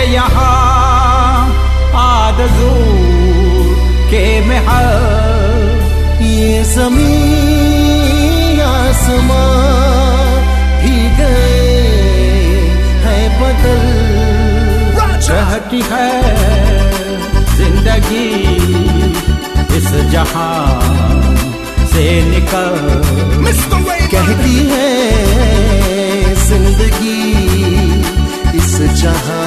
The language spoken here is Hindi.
यहाँ आरज़ू के महल। ये ज़मीन आसमां भी गए हैं बदल, रहती है जिंदगी इस जहां से निकल। कहती है जिंदगी इस जहां